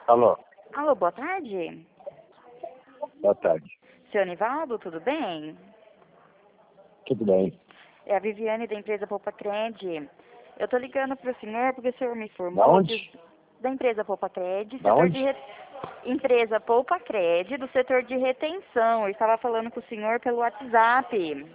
Alô, Alô, boa tarde. boa tarde. Seu Nivaldo, tudo bem? Tudo bem? É a Viviane da empresa Poupa Cred. Eu tô ligando pro senhor porque o senhor me Da informou onde? que da empresa Poupa Cred, Da setor onde? empresa Poupa Cred, do setor de retenção. Eu estava falando com o senhor pelo WhatsApp.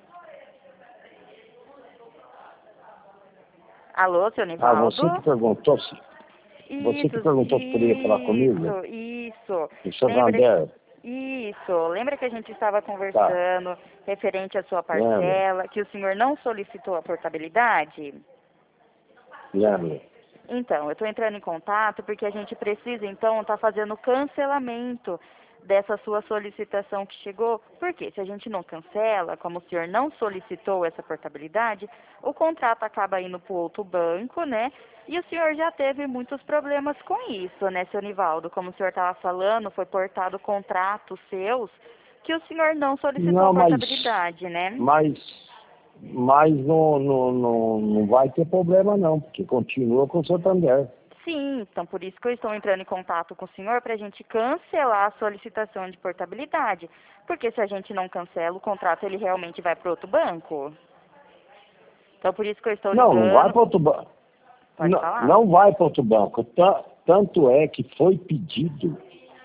Alô, seu Ah, Nivaldo? você que perguntou se... Você que perguntou se poderia falar comigo? Isso. Em Lembra, Santander? isso. Lembra que a gente estava Tá, conversando referente à sua lembro, parcela, que o senhor não solicitou a portabilidade? lembro. Então, eu estou entrando em contato porque a gente precisa, então, estar fazendo o cancelamento dessa sua solicitação que chegou. Porque se a gente não cancela, como o senhor não solicitou essa portabilidade, o contrato acaba indo para o outro banco, né? E o senhor já teve muitos problemas com isso, né, seu Nivaldo? Como o senhor estava falando, foi portado contratos seus que o senhor não solicitou a Não, portabilidade, né? mas não vai ter problema não, porque continua com o Santander. Sim, então por isso que eu estou entrando em contato com o senhor para a gente cancelar a solicitação de portabilidade. Porque se a gente não cancela, o contrato ele realmente vai para outro banco. Então por isso que eu estou Não vai ligando. para outro banco. Pode Não, falar? não vai para outro banco. Tanto é que foi pedido,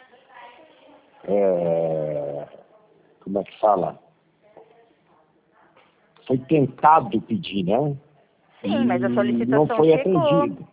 como é que fala? Foi tentado pedir, né? Sim, mas a E não solicitação foi chegou. atendido.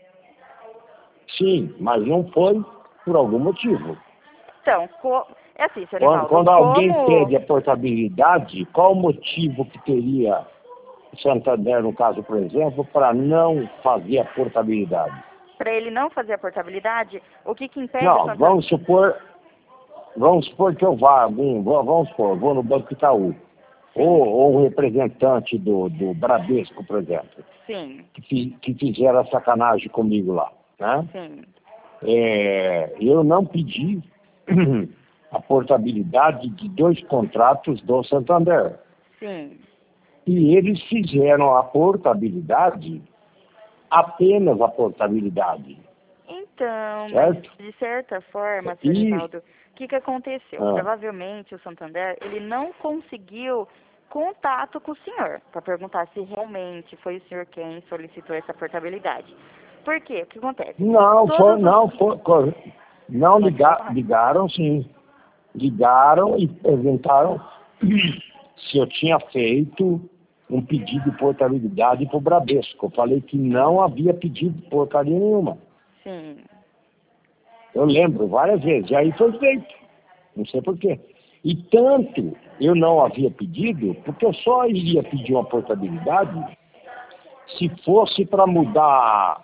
Sim, mas não foi por algum motivo. Então, é assim, seu Quando, Nivaldo, quando alguém como pede a portabilidade, qual o motivo que teria o Santander, no caso, por exemplo, para não fazer a portabilidade? para ele não fazer a portabilidade, o que impede o Não, Santander? vamos supor que eu vá, vamos supor, eu vou no Banco Itaú, Sim, ou o representante do Bradesco, por exemplo, sim, que fizeram a sacanagem comigo lá, né? sim, Eu não pedi a portabilidade de 2 contratos do Santander. sim. E eles fizeram a portabilidade, apenas a portabilidade, Então, mas certo? de certa forma, seu E, Nivaldo, o que aconteceu? ah, Provavelmente o Santander, ele não conseguiu contato com o senhor para perguntar se realmente foi o senhor quem solicitou essa portabilidade. Por quê? O que acontece? não, Todos os... não Pode falar. ligaram sim, ligaram e perguntaram se eu tinha feito um pedido de portabilidade para o Bradesco. Eu falei que não havia pedido porcaria nenhuma. Sim. Eu lembro várias vezes, e aí foi feito, não sei por quê. E tanto eu não havia pedido, porque eu só iria pedir uma portabilidade se fosse para mudar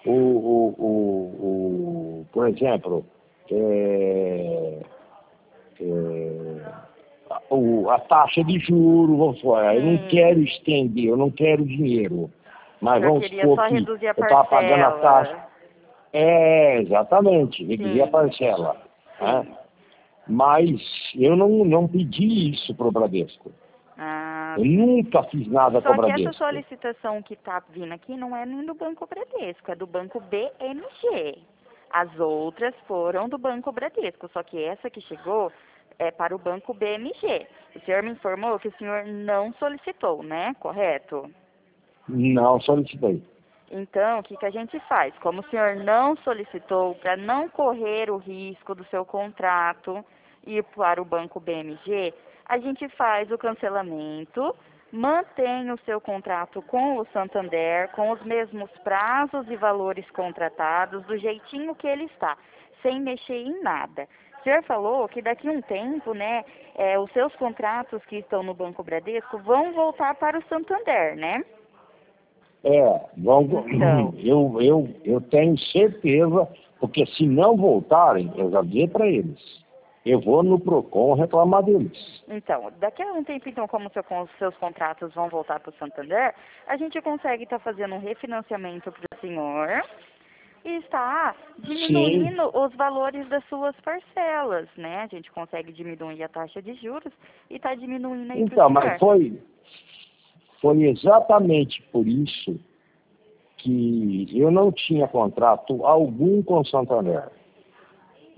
por exemplo, é, a taxa de juros, vamos supor, eu não quero Sim. estender, eu não quero dinheiro, O mas senhor vamos queria supor só que reduzir a eu estava pagando a taxa. parcela. Exatamente, reduzir a Sim. parcela, né? Sim. Mas eu não pedi isso para o Bradesco. Ah, Eu sim. nunca fiz nada com o Só que essa Bradesco. solicitação que está vindo aqui não é nem do Banco Bradesco, é do Banco BMG. As outras foram do Banco Bradesco, só que essa que chegou é para o Banco BMG. O senhor me informou que o senhor não solicitou, né? Correto? Não solicitei. Então, o que a gente faz? Como o senhor não solicitou, para não correr o risco do seu contrato ir para o Banco BMG, a gente faz o cancelamento, mantém o seu contrato com o Santander, com os mesmos prazos e valores contratados, do jeitinho que ele está, sem mexer em nada. O senhor falou que daqui a um tempo, né, os seus contratos que estão no Banco Bradesco vão voltar para o Santander, né? Então, Eu tenho certeza, porque se não voltarem, eu já disse para eles, eu vou no PROCON reclamar deles. Então, daqui a um tempo, então, como os seus contratos vão voltar para o Santander, a gente consegue estar fazendo um refinanciamento para o senhor e está Sim, diminuindo os valores das suas parcelas, né? A gente consegue diminuir a taxa de juros e está diminuindo aí para o então, mas senhor. foi exatamente por isso que eu não tinha contrato algum com o Santander.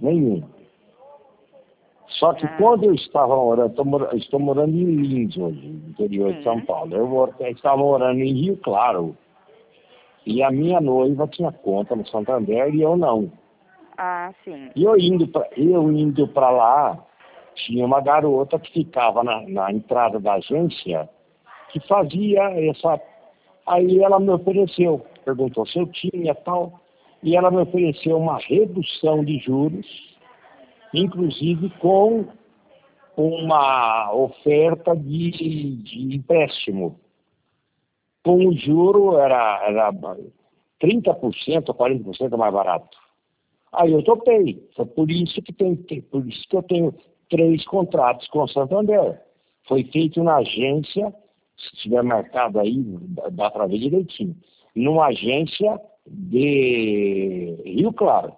Nenhum. Só que quando eu estava morando, estou morando em Lins hoje, no interior de São Paulo. Eu estava morando em Rio Claro. E a minha noiva tinha conta no Santander e eu não. Ah, sim. E eu indo para lá, tinha uma garota que ficava na entrada da agência que fazia essa. Aí ela me ofereceu, perguntou se eu tinha tal, e ela me ofereceu uma redução de juros, inclusive com uma oferta de empréstimo. Com o juro era 30% ou 40% mais barato. Aí eu topei. Foi por isso que eu tenho 3 contratos com o Santander. Foi feito na agência, se tiver marcado aí, dá para ver direitinho. Numa agência de Rio Claro.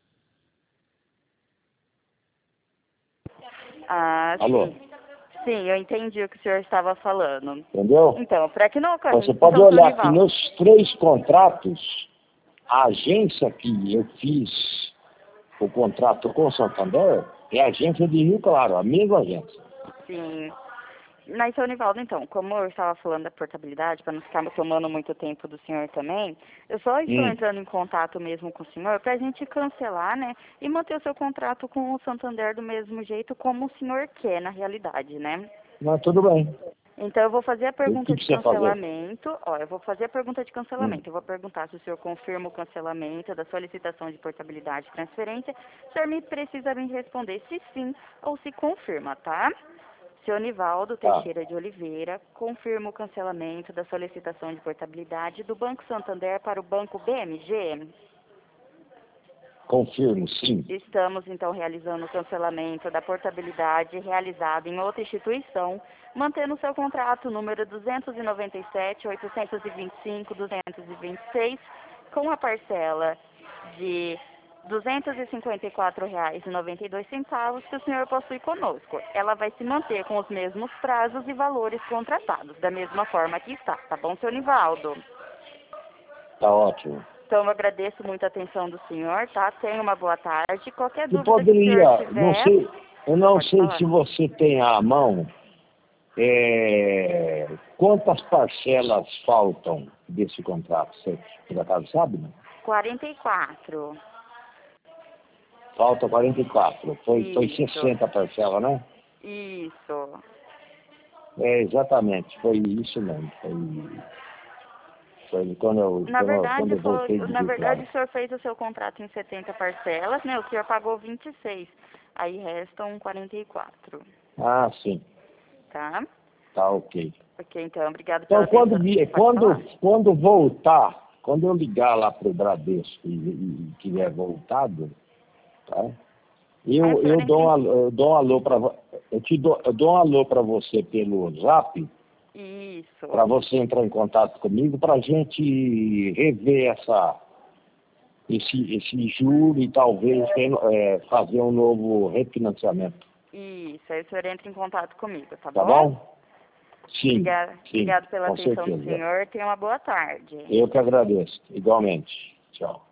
Ah, Alô? sim. Sim, eu entendi o que o senhor estava falando. Entendeu? Então, para que não ocorra Você isso, pode então, olhar Sr. que Nivaldo, nos 3 contratos, a agência que eu fiz o contrato com o Santander é a agência de Rio Claro, a mesma agência. sim. Mas, seu Nivaldo, então, como eu estava falando da portabilidade, para não ficar tomando muito tempo do senhor também, eu só estou entrando em contato mesmo com o senhor para a gente cancelar, né, e manter o seu contrato com o Santander do mesmo jeito como o senhor quer, na realidade, né? Mas tudo bem. Então, eu vou fazer a O pergunta que de você fazer? cancelamento. Ó, eu vou fazer a pergunta de cancelamento. Eu vou perguntar se o senhor confirma o cancelamento da solicitação de portabilidade e transferência. O senhor precisa me responder se sim ou se confirma, tá? Senhor Nivaldo Tá. Teixeira de Oliveira, confirma o cancelamento da solicitação de portabilidade do Banco Santander para o Banco BMG. Confirmo, sim. Estamos, então, realizando o cancelamento da portabilidade realizado em outra instituição, mantendo seu contrato número 297.825.226, com a parcela de R$ 254,92 que o senhor possui conosco. Ela vai se manter com os mesmos prazos e valores contratados, da mesma forma que está. Tá bom, senhor Nivaldo? Tá ótimo. Então, eu agradeço muito a atenção do senhor, tá? Tenha uma boa tarde. Qualquer E dúvida que o senhor poderia, não tiver, sei, eu não pode sei falar. se você tem à mão quantas parcelas faltam desse contrato. Você por acaso sabe? Não? 44. Falta 44. Foi Isso. 60 parcelas, né? Isso. Exatamente, foi isso mesmo. Foi quando eu voltei de Na Rio verdade, Claro. o senhor fez o seu contrato em 70 parcelas, né? O senhor pagou 26. Aí restam 44. Ah, sim. Tá? Tá ok. Ok, então, obrigado Então, pela atenção. Pode falar? quando voltar, quando eu ligar lá para o Bradesco e tiver voltado, tá? Eu dou um alô para eu dou um alô para você pelo Zap, Isso. para você entrar em contato comigo, para a gente rever esse juro e talvez fazer um novo refinanciamento. Isso. Aí o senhor entra em contato comigo, tá Tá bom? bom? Sim, sim, Obrigado pela com atenção do certeza. senhor. Tenha uma boa tarde. Eu que agradeço, igualmente. Tchau.